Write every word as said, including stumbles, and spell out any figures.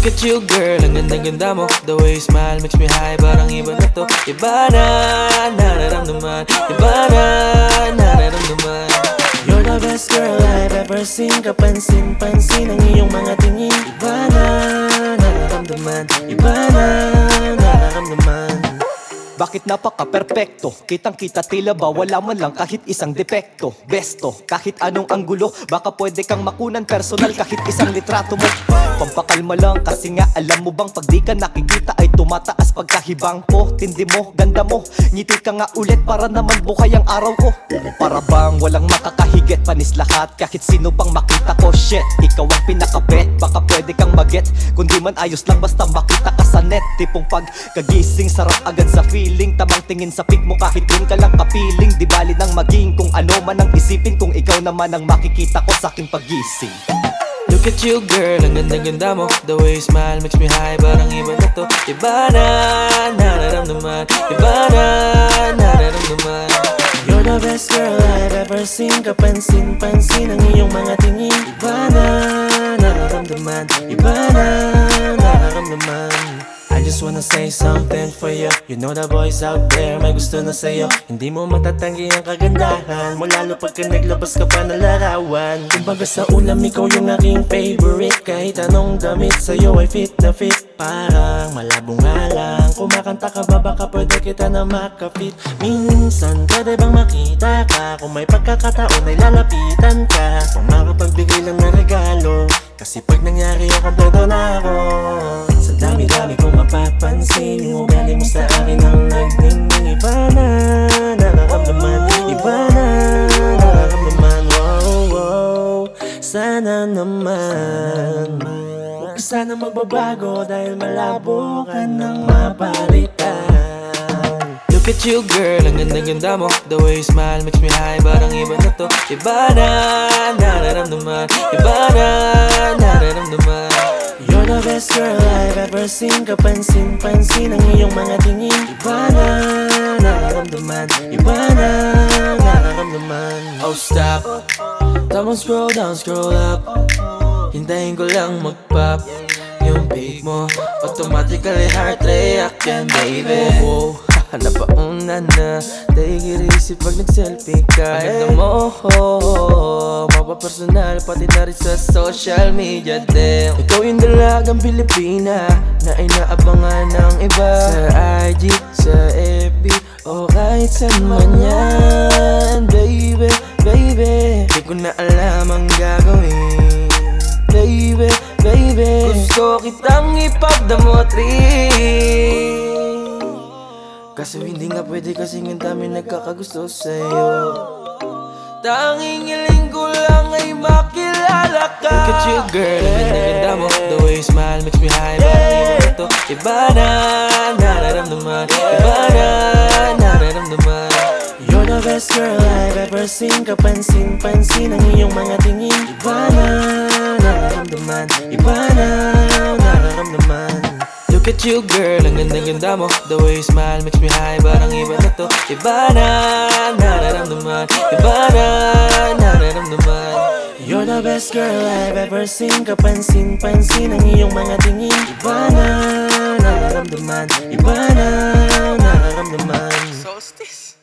Look at you girl, ang ganda-ganda mo. The way you smile makes me high, parang iba na to. Iba na, nararamdaman. Iba na, nararamdaman. You're the best girl I've ever seen. Kapansin-pansin ang iyong mga tingin. Iba na, nararamdaman. Iba na, nararamdaman. Bakit napaka-perpekto? Kitang-kita tila ba wala man lang kahit isang depekto. Besto, kahit anong anggulo, baka pwede kang makunan personal kahit isang litrato mo. Pampakalma lang kasi nga alam mo bang pag di ka nakikita ay tumataas pagkahibang ko. Tindi mo, ganda mo, ngiti ka nga ulit para naman buhay ang araw ko. Para bang walang makakahigit, panis lahat kahit sino pang makita ko. Shit, ikaw ang pinakabet, baka pwede kang maget. Kundi man ayos lang basta makita ka sa net. Tipong pagkagising sarap agad sa feeling. Tamang tingin sa pic mo kahit rin ka lang kapiling. Di bali nang maging kung ano man ang isipin, kung ikaw naman ang makikita ko sa aking pagising. Look at you girl, ang ganda-ganda mo. The way you smile makes me high, parang iba na to. Iba na, nararamdaman. Iba na, nararamdaman. You're the best girl I've ever seen. Kapansin-pansin ang iyong mga tingin. Iba na, nararamdaman. Iba na, nararamdaman. I just wanna say something for you. You know the boys out there may gusto na sa'yo. Hindi mo matatanggi ang kagandahan mo, lalo pagka naglabas ka pa ng larawan. Kumbaga sa ulam ikaw yung aking favorite. Kahit anong damit sa'yo ay fit na fit. Parang malabo nga lang, kumakanta ka ba baka pwede kita na makapit. Minsan pwede bang makita ka, kung may pagkakataon ay lalapitan ka. Kung makapagbigay lang ng regalo, kasi pag nangyari yung kompleto na ako. Sa dami-dami kong mapapansin, yung ugali mo sa akin ang nagdingding. Iba na, nararamdaman. Iba na, nararamdaman. Wow, wow, sana naman huwag ka sana magbabago dahil malabo ka nang mapalitan. Look at you girl, ang ganda-ganda mo. The way you smile makes me high, parang iba na to. Iba na, nararamdaman. Iba na, nararamdaman. You're the best girl I've ever seen. Kapansin-pansin ang iyong mga tingin. Iba na, nararamdaman. Iba na, nararamdaman. Oh stop, tamang scroll down, scroll up. Hintayin ko lang mag-pop yung pic mo, automatically heart reaction, baby. Oh, napauna na, take it easy pag nag-selfie ka. Ganda mo, oh, mapapersonal pati na rin sa social media din. Ikaw yung dalagang Pilipina na inaabangan ng iba. Sa I G, sa F B, o kahit saan man yan. Baby, baby, di ko na alam ang gagawin. Baby, baby, gusto kitang ipagdamot rin. Kaso hindi nga pwede kasi ang dami nagkakagusto sa'yo. Tanging hiling ko lang ay makilala ka. Look at you girl, ang ganda-ganda mo. The way you smile makes me high, parang iba na to. Iba na, nararamdaman. Iba na, nararamdaman. You're the best girl I've ever seen. Kapansin-pansin ang iyong mga tingin. Iba na, nararamdaman. Iba na, nararamdaman. Look at you girl, ang ganda-ganda mo. The way you smile makes me high, parang iba na to. Iba na, nararamdaman. Iba na, nararamdaman. You're the best girl I've ever seen. Kapansin-pansin ang iyong mga tingin. Iba na, nararamdaman. Iba na, nararamdaman. Solstice.